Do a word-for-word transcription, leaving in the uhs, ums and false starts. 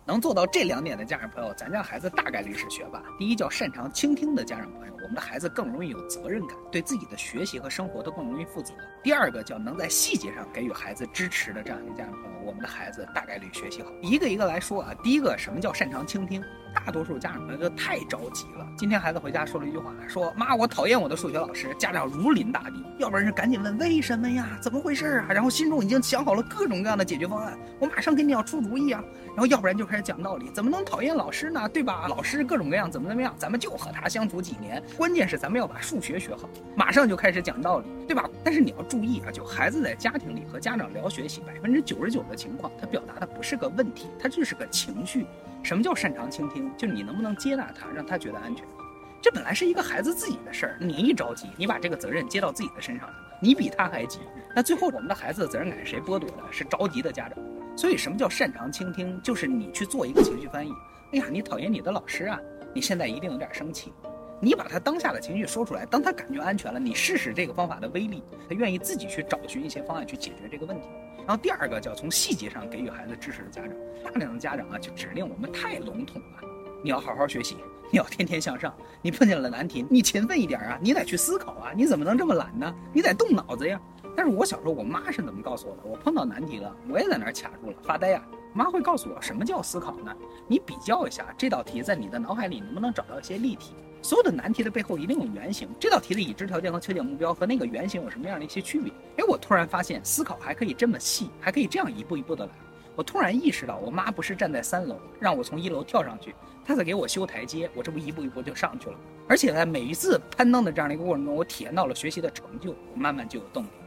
能做到这两点的家长朋友，咱家孩子大概率是学霸。第一叫擅长倾听的家长朋友，我们的孩子更容易有责任感，对自己的学习和生活都更容易负责。第二个叫能在细节上给予孩子支持的这样一个家长朋友，我们的孩子大概率学习好。一个一个来说啊，第一个什么叫擅长倾听？大多数家长朋友都太着急了。今天孩子回家说了一句话，说妈，我讨厌我的数学老师。家长如临大敌，要不然是赶紧问为什么呀，怎么回事啊，然后心中已经想好了各种各样的解决方案，我马上给你要出主意啊。然后要不然就开始讲道理，怎么能讨厌老师呢，对吧？老师各种各样怎么怎么样，咱们就和他相处几年，关键是咱们要把数学学好，马上就开始讲道理，对吧？但是你要注意啊，就孩子在家庭里和家长聊学习，百分之九十九的情况，他表达的不是个问题，他就是个情绪。什么叫擅长倾听？就你能不能接纳他，让他觉得安全。这本来是一个孩子自己的事儿，你一着急，你把这个责任接到自己的身上了，你比他还急。那最后我们的孩子的责任感是谁剥夺的？是着急的家长。所以什么叫擅长倾听？就是你去做一个情绪翻译。哎呀，你讨厌你的老师啊，你现在一定有点生气。你把他当下的情绪说出来，当他感觉安全了，你试试这个方法的威力，他愿意自己去找寻一些方案去解决这个问题。然后第二个叫从细节上给予孩子支持的家长，大量的家长啊就指令我们太笼统了，你要好好学习，你要天天向上，你碰见了难题，你勤奋一点啊，你得去思考啊，你怎么能这么懒呢？你得动脑子呀。但是我小时候我妈是怎么告诉我的？我碰到难题了，我也在那儿卡住了，发呆啊。妈会告诉我什么叫思考呢？你比较一下这道题在你的脑海里能不能找到一些例题。所有的难题的背后一定有原型，这道题的已知条件和求解目标和那个原型有什么样的一些区别？哎，我突然发现思考还可以这么细，还可以这样一步一步的来。我突然意识到，我妈不是站在三楼让我从一楼跳上去，她在给我修台阶，我这不一步一步就上去了。而且在每一次攀登的这样的一个过程中，我体验到了学习的成就，我慢慢就有动力。